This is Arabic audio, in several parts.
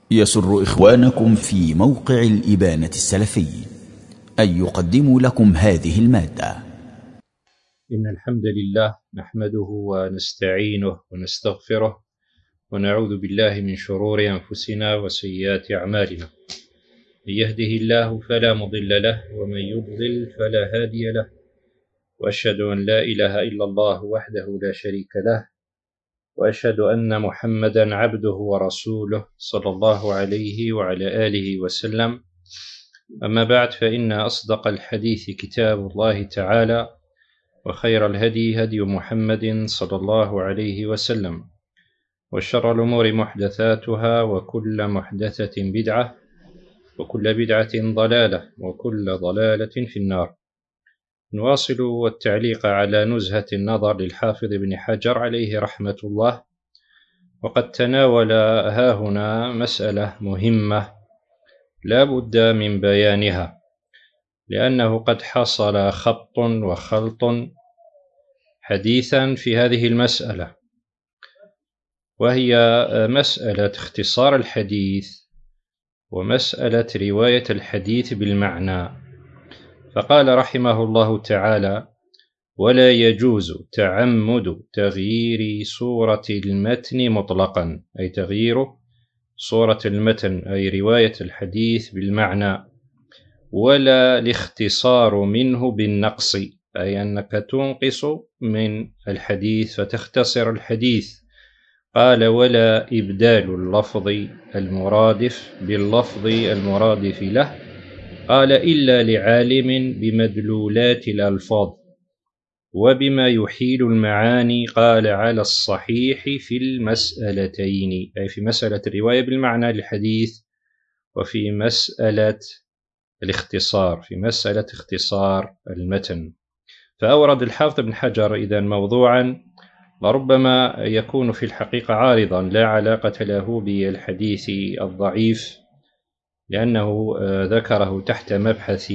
يسر إخوانكم في موقع الإبانة السلفي أن يقدموا لكم هذه المادة. إن الحمد لله نحمده ونستعينه ونستغفره ونعوذ بالله من شرور أنفسنا وسيئات أعمالنا. من يهده الله فلا مضل له ومن يضلل فلا هادي له، وأشهد أن لا إله إلا الله وحده لا شريك له، وأشهد أن محمدا عبده ورسوله صلى الله عليه وعلى آله وسلم. أما بعد، فإن أصدق الحديث كتاب الله تعالى، وخير الهدي هدي محمد صلى الله عليه وسلم، وشر الأمور محدثاتها، وكل محدثة بدعة، وكل بدعة ضلالة، وكل ضلالة في النار. نواصل التعليق على نزهة النظر للحافظ ابن حجر عليه رحمة الله، وقد تناول هاهنا مسألة مهمة لا بد من بيانها، لأنه قد حصل خبط وخلط حديثا في هذه المسألة، وهي مسألة اختصار الحديث ومسألة رواية الحديث بالمعنى. فقال رحمه الله تعالى: ولا يجوز تعمد تغيير صورة المتن مطلقا، أي تغيير صورة المتن أي رواية الحديث بالمعنى، ولا الاختصار منه بالنقص، أي أنك تنقص من الحديث فتختصر الحديث. قال: ولا إبدال اللفظ المرادف باللفظ المرادف له. قال: إلا لعالم بمدلولات الألفاظ وبما يحيل المعاني. قال: على الصحيح في المسألتين، أي في مسألة الرواية بالمعنى للحديث، وفي مسألة الاختصار، في مسألة اختصار المتن. فأورد الحافظ ابن حجر إذن موضوعا لربما يكون في الحقيقة عارضا لا علاقة له بالحديث الضعيف، لأنه ذكره تحت مبحث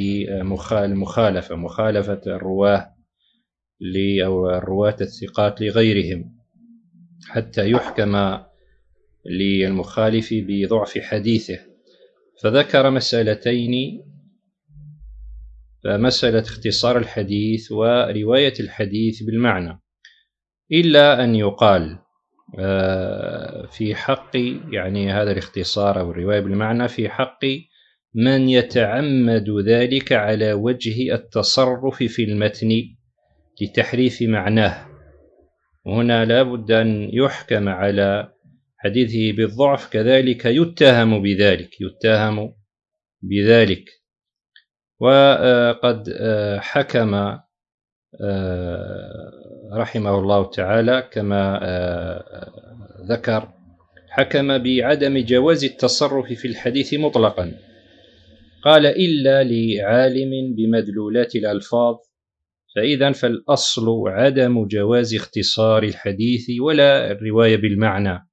مخالفة الرواه أو الرواة الثقات لغيرهم حتى يحكم للمخالف بضعف حديثه. فذكر مسألتين: فمسألة اختصار الحديث ورواية الحديث بالمعنى. إلا أن يقال في حق يعني هذا الاختصار أو الرواية بالمعنى في حق من يتعمد ذلك على وجه التصرف في المتن لتحريف معناه. هنا لا بد أن يحكم على حديثه بالضعف، كذلك يتهم بذلك. وقد حكم رحمه الله تعالى كما ذكر، حكم بعدم جواز التصرف في الحديث مطلقا. قال: إلا لعالم بمدلولات الألفاظ. فإذا فالأصل عدم جواز اختصار الحديث ولا الرواية بالمعنى،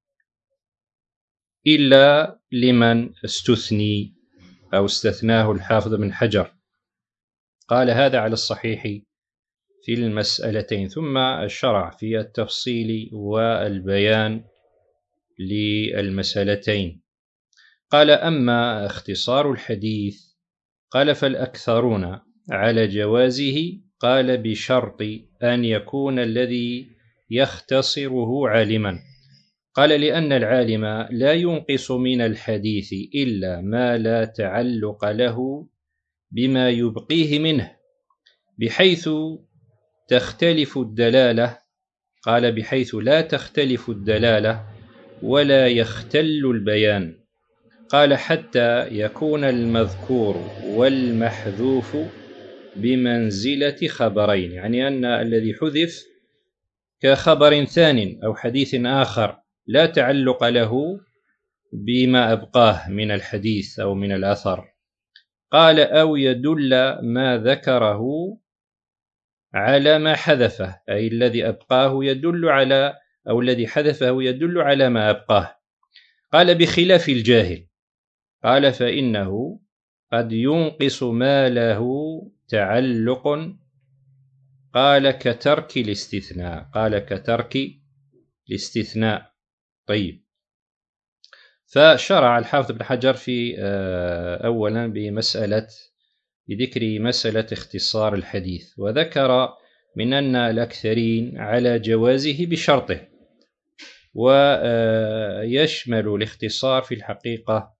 إلا لمن استثني أو استثناه الحافظ بن حجر. قال: هذا على الصحيح في المسألتين. ثم شرع في التفصيل والبيان للمسألتين. قال: أما اختصار الحديث، قال: فالأكثرون على جوازه. قال: بشرط أن يكون الذي يختصره عالما. قال: لأن العالم لا ينقص من الحديث إلا ما لا تعلق له بما يبقيه منه، بحيث تختلف الدلالة. قال: بحيث لا تختلف الدلالة ولا يختل البيان. قال: حتى يكون المذكور والمحذوف بمنزلة خبرين، يعني أن الذي حذف كخبر ثان أو حديث آخر لا تعلق له بما أبقاه من الحديث أو من الأثر. قال: أو يدل ما ذكره على ما حذفه، أي الذي أبقاه يدل على، أو الذي حذفه يدل على ما أبقاه. قال: بخلاف الجاهل. قال: فإنه قد ينقص ما له تعلق. قال: كترك الاستثناء. طيب. فشرع الحافظ بن حجر في أولا بذكر مسألة اختصار الحديث، وذكر من أن الأكثرين على جوازه بشرطه، ويشمل الاختصار في الحقيقة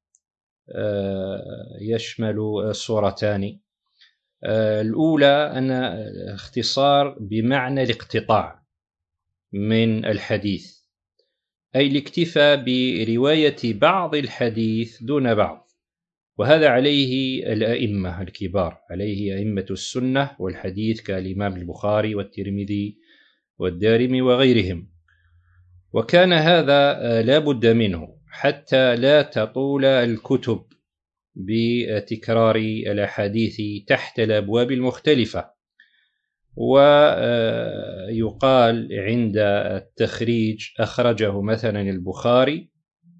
يشمل صورتان. الأولى أن اختصار بمعنى الاقتطاع من الحديث، أي الاكتفاء برواية بعض الحديث دون بعض، وهذا عليه الأئمة الكبار، عليه أئمة السنة والحديث كالإمام البخاري والترمذي والدارمي وغيرهم. وكان هذا لا بد منه حتى لا تطول الكتب بتكرار الأحاديث تحت الأبواب المختلفة. ويقال عند التخريج أخرجه مثلا البخاري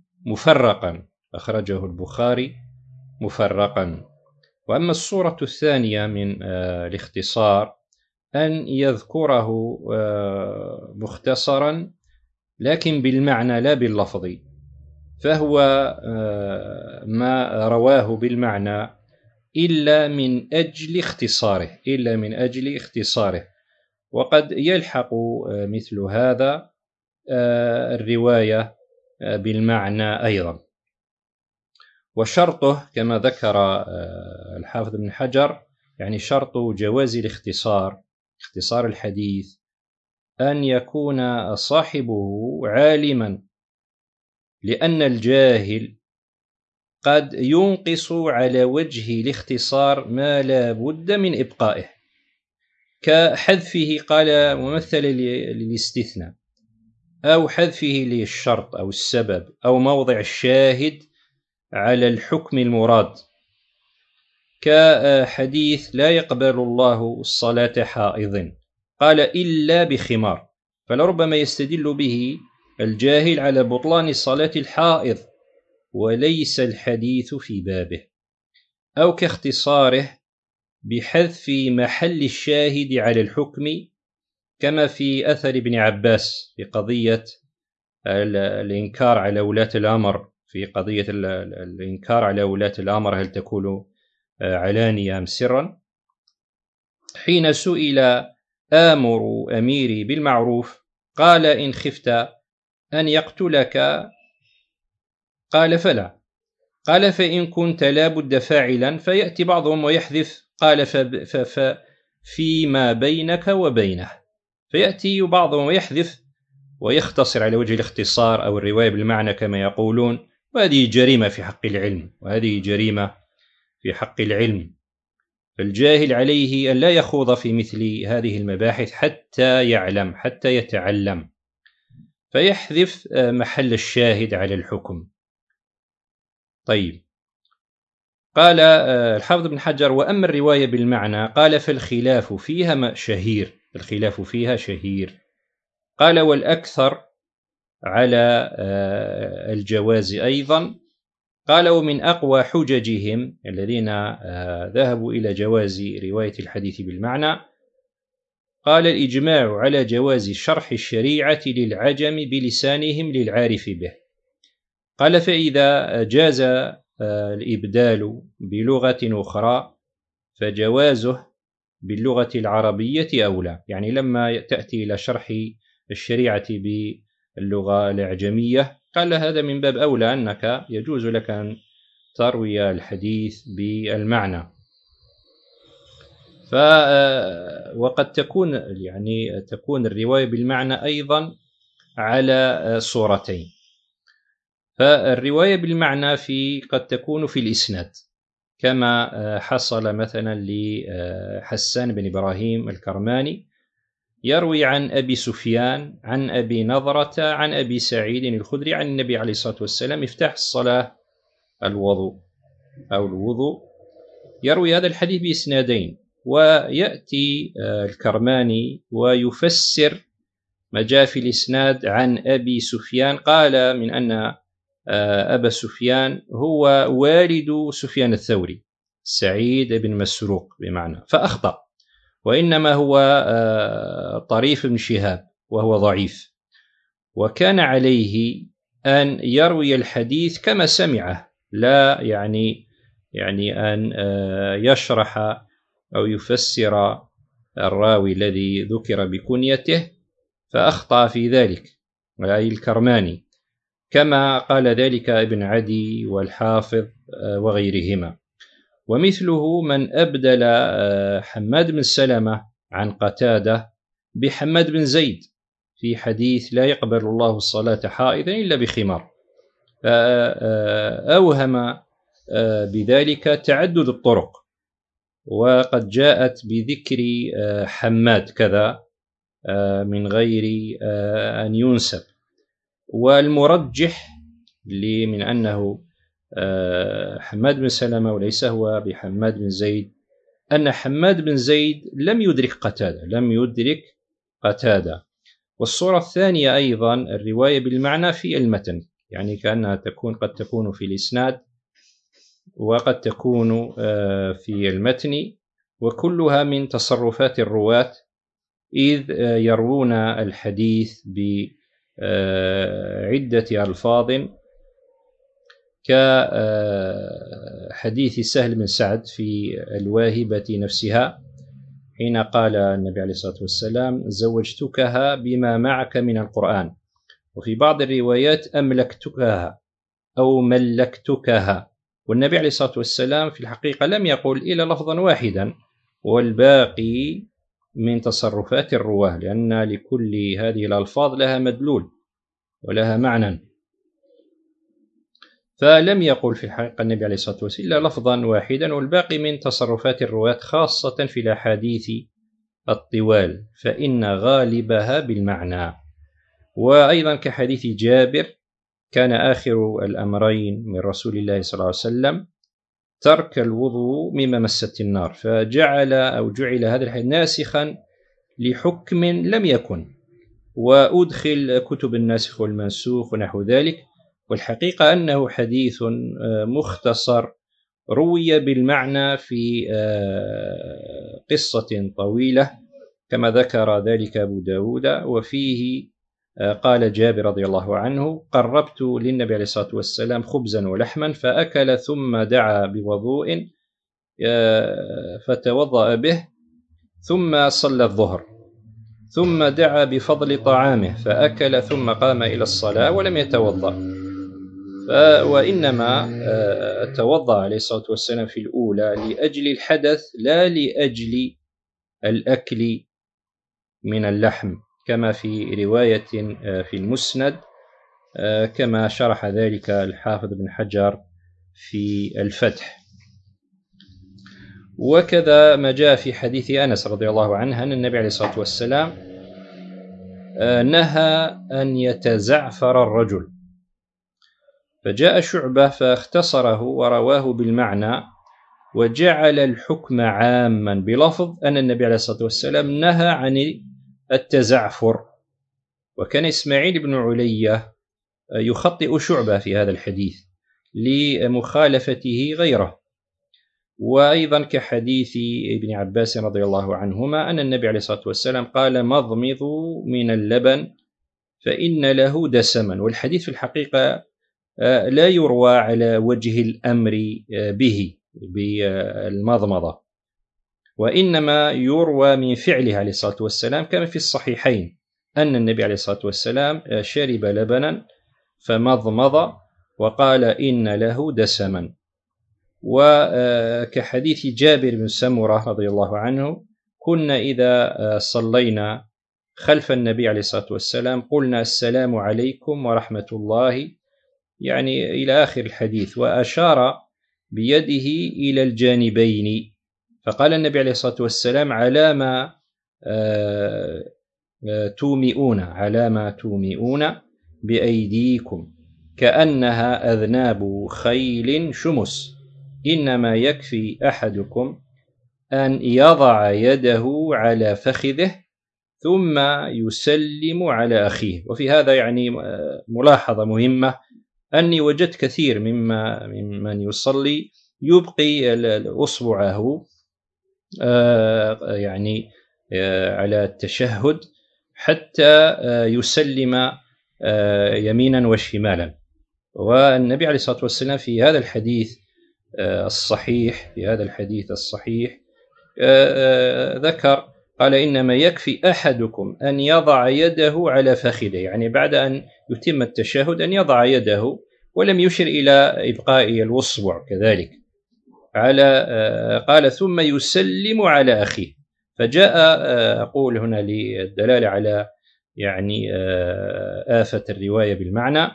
مفرقا. وأما الصورة الثانية من الاختصار أن يذكره مختصرا لكن بالمعنى لا باللفظ، فهو ما رواه بالمعنى إلا من أجل اختصاره، وقد يلحق مثل هذا الرواية بالمعنى أيضا. وشرطه كما ذكر الحافظ بن حجر، يعني شرط جواز اختصار الحديث أن يكون صاحبه عالما، لأن الجاهل قد ينقص على وجه الاختصار ما لا بد من إبقائه، كحذفه قال ممثل للاستثناء، أو حذفه للشرط أو السبب أو موضع الشاهد على الحكم المراد، كحديث لا يقبل الله الصلاة حائض قال إلا بخمار، فلربما يستدل به الجاهل على بطلان صلاة الحائض وليس الحديث في بابه. أو كاختصاره بحذف محل الشاهد على الحكم، كما في أثر ابن عباس في قضية الإنكار على ولاة الأمر، هل تكون علانية أم سرا، حين سئل آمر أميري بالمعروف قال إن خفت أن يقتلك قال فلا، قال فإن كنت لا بد فاعلا فيأتي بعضهم ويحذف قال فيما بينك وبينه، فيأتي بعضهم ويحذف ويختصر على وجه الاختصار أو الرواية بالمعنى كما يقولون، وهذه جريمة في حق العلم. فالجاهل عليه أن لا يخوض في مثل هذه المباحث حتى يعلم، حتى يتعلم، فيحذف محل الشاهد على الحكم. طيب، قال الحافظ بن حجر: وأما الرواية بالمعنى قال فالخلاف فيها شهير. قال: والأكثر على الجواز أيضا. قال: ومن أقوى حججهم الذين ذهبوا إلى جواز رواية الحديث بالمعنى، قال: الإجماع على جواز شرح الشريعة للعجم بلسانهم للعارف به. قال: فإذا جاز الإبدال بلغة أخرى فجوازه باللغة العربية أولى، يعني لما تأتي إلى شرح الشريعة باللغة الأعجمية قال هذا من باب أولى، أنك يجوز لك أن تروي الحديث بالمعنى. وقد تكون الرواية بالمعنى أيضا على صورتين. فالرواية بالمعنى قد تكون في الإسناد، كما حصل مثلا لحسان بن إبراهيم الكرماني، يروي عن أبي سفيان عن أبي نضرة عن أبي سعيد الخدري عن النبي عليه الصلاة والسلام: افتح الصلاة الوضوء، يروي هذا الحديث بإسنادين، ويأتي الكرماني ويفسر ما جاء في الإسناد عن أبي سفيان، قال من أن أبا سفيان هو والد سفيان الثوري سعيد بن مسروق بمعنى، فأخطأ، وإنما هو طريف بن شهاب وهو ضعيف، وكان عليه أن يروي الحديث كما سمعه، لا يعني أن يشرح أو يفسر الراوي الذي ذكر بكنيته فأخطأ في ذلك، أي الكرماني، كما قال ذلك ابن عدي والحافظ وغيرهما. ومثله من أبدل حماد بن سلمة عن قتادة بحماد بن زيد في حديث لا يقبل الله الصلاة حائضا إلا بخمار، فأوهم بذلك تعدد الطرق، وقد جاءت بذكر حماد كذا من غير أن ينسب. والمرجح لي من أنه حماد بن سلمة وليس هو بحماد بن زيد أن حماد بن زيد لم يدرك قتادة. والصورة الثانية أيضا الرواية بالمعنى في المتن، يعني كأنها قد تكون في الإسناد وقد تكون في المتن، وكلها من تصرفات الرواة إذ يروون الحديث بعدة ألفاظ، كحديث سهل بن سعد في الواهبة نفسها حين قال النبي عليه الصلاة والسلام زوجتكها بما معك من القرآن، وفي بعض الروايات أملكتكها أو ملكتكها، والنبي عليه الصلاة والسلام في الحقيقة لم يقل إلا لفظا واحدا، والباقي من تصرفات الرواه، لأن لكل هذه الألفاظ لها مدلول ولها معنى، فلم يقل في الحقيقة النبي عليه الصلاة والسلام إلا لفظا واحدا، والباقي من تصرفات الرواة، خاصة في الأحاديث الطوال فإن غالبها بالمعنى. وأيضا كحديث جابر كان آخر الأمرين من رسول الله صلى الله عليه وسلم ترك الوضوء مما مست النار، فجعل هذا الحديث ناسخا لحكم لم يكن، وأدخل كتب الناسخ والمنسوخ ونحو ذلك. والحقيقة أنه حديث مختصر روي بالمعنى في قصة طويلة كما ذكر ذلك أبو داود، وفيه قال جابر رضي الله عنه قربت للنبي عليه الصلاة والسلام خبزا ولحما فأكل ثم دعا بوضوء فتوضأ به ثم صلى الظهر ثم دعا بفضل طعامه فأكل ثم قام إلى الصلاة ولم يتوضأ، وإنما توضأ عليه الصلاة والسلام في الأولى لأجل الحدث لا لأجل الأكل من اللحم، كما في رواية في المسند كما شرح ذلك الحافظ بن حجر في الفتح. وكذا ما جاء في حديث أنس رضي الله عنه أن النبي عليه الصلاة والسلام نهى أن يتزعفر الرجل، فجاء شعبة فاختصره ورواه بالمعنى وجعل الحكم عاما بلفظ أن النبي عليه الصلاة والسلام نهى عن التزعفر. وكان إسماعيل بن علية يخطئ شعبة في هذا الحديث لمخالفته غيره. وأيضا كحديث ابن عباس رضي الله عنهما أن النبي عليه الصلاة والسلام قال مضمضوا من اللبن فإن له دسما، والحديث في الحقيقة لا يروى على وجه الأمر به بالمضمضة، وإنما يروى من فعله عليه الصلاة والسلام كما في الصحيحين أن النبي عليه الصلاة والسلام شرب لبنا فمضمض وقال إن له دسما. وكحديث جابر بن سمرة رضي الله عنه كنا إذا صلينا خلف النبي عليه الصلاة والسلام قلنا السلام عليكم ورحمة الله، يعني إلى آخر الحديث، وأشار بيده إلى الجانبين، فقال النبي عليه الصلاة والسلام على ما تومئون بأيديكم كأنها أذناب خيل شمس، إنما يكفي أحدكم أن يضع يده على فخذه ثم يسلم على أخيه. وفي هذا يعني ملاحظة مهمة أني وجدت كثير ممن يصلي يبقي أصبعه يعني على التشهد حتى يسلم يمينا وشمالا، والنبي عليه الصلاة والسلام في هذا الحديث الصحيح ذكر، قال إنما يكفي أحدكم أن يضع يده على فخذه، يعني بعد أن يتم التشهد أن يضع يده، ولم يشر إلى إبقاء الأصبع كذلك قال ثم يسلم على أخيه. فجاء أقول هنا للدلالة على يعني آفة الرواية بالمعنى،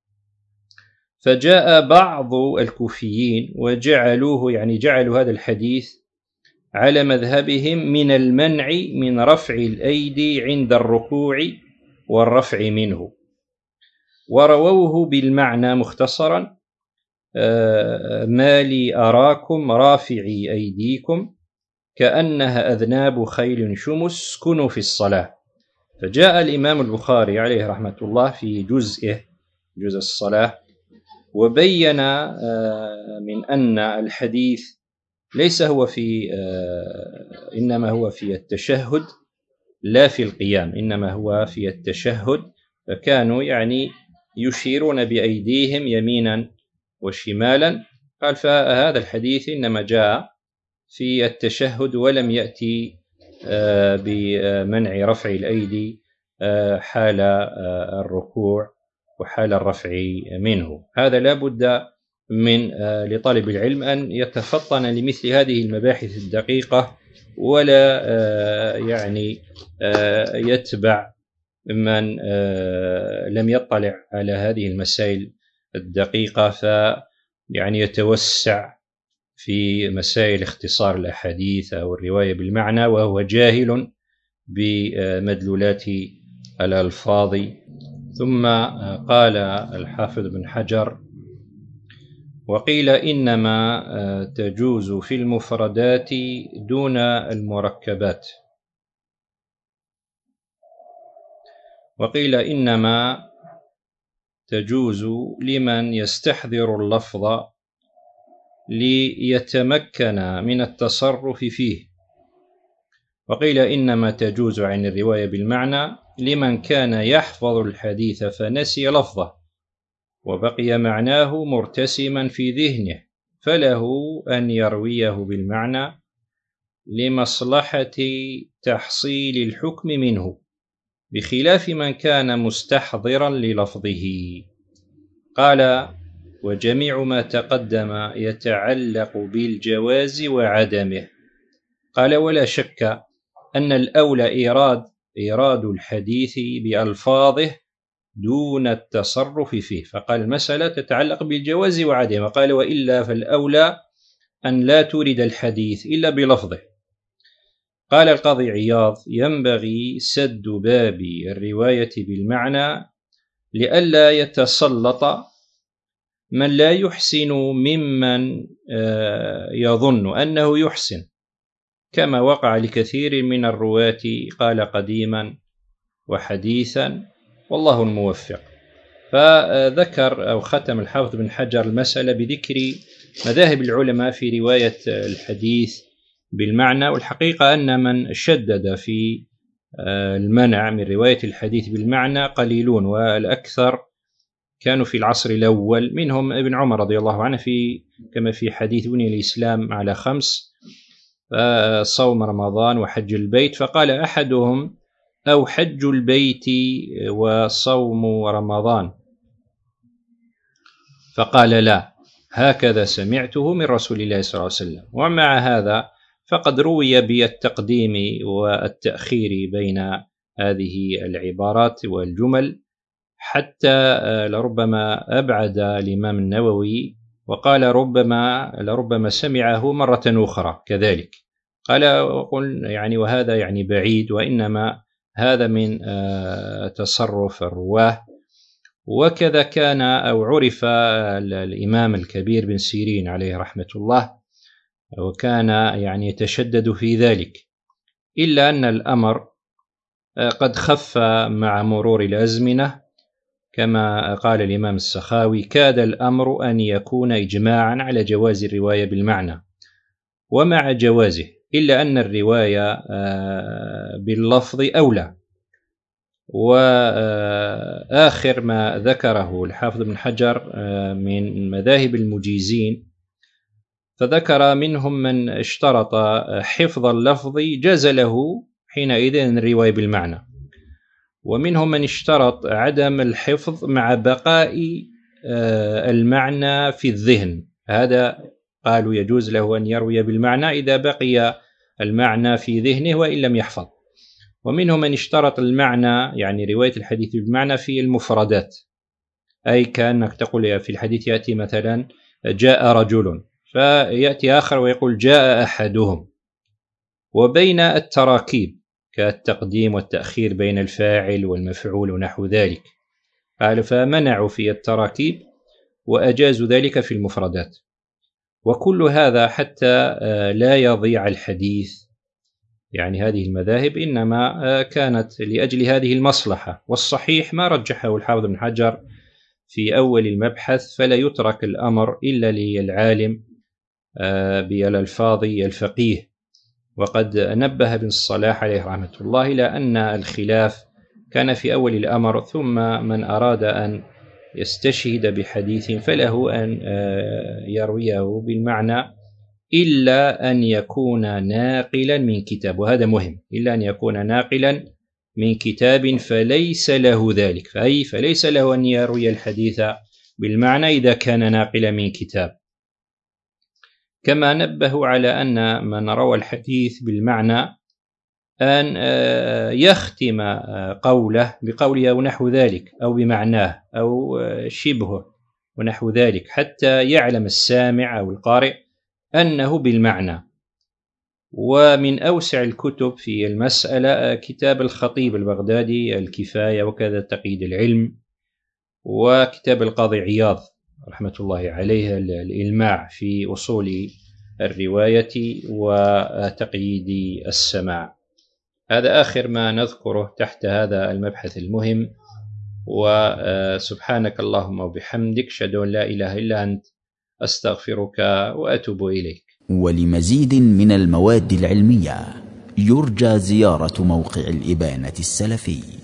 فجاء بعض الكوفيين وجعلوه يعني جعلوا هذا الحديث على مذهبهم من المنع من رفع الأيدي عند الركوع والرفع منه، ورووه بالمعنى مختصرا: ما لي أراكم رافعي أيديكم كأنها أذناب خيل شمس اسكنوا في الصلاة. فجاء الإمام البخاري عليه رحمة الله في جزء الصلاة وبين من أن الحديث ليس هو إنما هو في التشهد لا في القيام، إنما هو في التشهد، فكانوا يعني يشيرون بأيديهم يمينا وشمالا. قال فهذا الحديث إنما جاء في التشهد ولم يأتي بمنع رفع الأيدي حال الركوع وحال الرفع منه. هذا لا بد من لطالب العلم أن يتفطن لمثل هذه المباحث الدقيقة، ولا يعني يتبع من لم يطلع على هذه المسائل الدقيقة فيعني يتوسع في مسائل اختصار الأحاديث أو الرواية بالمعنى وهو جاهل بمدلولات الألفاظ. ثم قال الحافظ بن حجر: وقيل إنما تجوز في المفردات دون المركبات، وقيل إنما تجوز لمن يستحضر اللفظ ليتمكن من التصرف فيه، وقيل إنما تجوز عن الرواية بالمعنى لمن كان يحفظ الحديث فنسي لفظه وبقي معناه مرتسما في ذهنه فله أن يرويه بالمعنى لمصلحة تحصيل الحكم منه، بخلاف من كان مستحضرا للفظه. قال: وجميع ما تقدم يتعلق بالجواز وعدمه. قال: ولا شك أن الأولى إيراد الحديث بألفاظه دون التصرف فيه. فقال المسألة تتعلق بالجواز وعدمه، قال: وإلا فالأولى أن لا تورد الحديث إلا بلفظه. قال القاضي عياض: ينبغي سد باب الرواية بالمعنى لئلا يتسلط من لا يحسن ممن يظن أنه يحسن، كما وقع لكثير من الرواة قال قديما وحديثا والله الموفق. فذكر أو ختم الحافظ بن حجر المسألة بذكر مذاهب العلماء في رواية الحديث بالمعنى، والحقيقة أن من شدد في المنع من رواية الحديث بالمعنى قليلون، والأكثر كانوا في العصر الأول، منهم ابن عمر رضي الله عنه كما في حديث بني الإسلام على 5: صوم رمضان وحج البيت، فقال أحدهم: أو حج البيت وصوم رمضان، فقال: لا، هكذا سمعته من رسول الله صلى الله عليه وسلم. ومع هذا فقد روي بالتقديم والتأخير بين هذه العبارات والجمل، حتى لربما أبعد الإمام النووي وقال لربما سمعه مرة أخرى كذلك. قال يعني وهذا يعني بعيد، وإنما هذا من تصرف الرواه. وكذا كان أو عرف الإمام الكبير بن سيرين عليه رحمة الله، وكان يعني يتشدد في ذلك، إلا أن الأمر قد خف مع مرور الأزمنة، كما قال الإمام السخاوي: كاد الأمر أن يكون إجماعا على جواز الرواية بالمعنى ومع جوازه، إلا أن الرواية باللفظ أولى، وآخر ما ذكره الحافظ ابن حجر من مذاهب المجيزين، فذكر منهم من اشترط حفظ اللفظ جاز له حينئذ الرواية بالمعنى، ومنهم من اشترط عدم الحفظ مع بقاء المعنى في الذهن، هذا قالوا يجوز له أن يروي بالمعنى إذا بقي المعنى في ذهنه وإن لم يحفظ. ومنهم من اشترط المعنى يعني رواية الحديث بالمعنى في المفردات، أي كأنك تقول في الحديث يأتي مثلا جاء رجل، فيأتي آخر ويقول جاء أحدهم. وبين التراكيب كالتقديم والتأخير بين الفاعل والمفعول ونحو ذلك، قال فمنعوا في التراكيب وأجازوا ذلك في المفردات. وكل هذا حتى لا يضيع الحديث، يعني هذه المذاهب إنما كانت لأجل هذه المصلحة. والصحيح ما رجحه الحافظ بن حجر في أول المبحث، فلا يترك الأمر إلا للعالم بالألفاظ الفقيه. وقد نبه ابن الصلاح عليه رحمة الله إلى أن الخلاف كان في أول الأمر، ثم من أراد أن يستشهد بحديث فله أن يرويه بالمعنى إلا أن يكون ناقلا من كتاب، وهذا مهم، إلا أن يكون ناقلا من كتاب فليس له ذلك، فليس له أن يروي الحديث بالمعنى إذا كان ناقلا من كتاب. كما نبه على أن من روى الحديث بالمعنى أن يختم قوله بقوله أو نحو ذلك أو بمعناه أو شبهه ونحو ذلك، حتى يعلم السامع أو القارئ أنه بالمعنى. ومن أوسع الكتب في المسألة كتاب الخطيب البغدادي الكفاية، وكذا تقييد العلم، وكتاب القاضي عياض رحمة الله عليه الإلماع في أصول الرواية وتقييد السماع. هذا آخر ما نذكره تحت هذا المبحث المهم. وسبحانك اللهم وبحمدك، أشهد أن لا إله إلا أنت، أستغفرك وأتوب إليك. ولمزيد من المواد العلمية يرجى زيارة موقع الإبانة السلفي.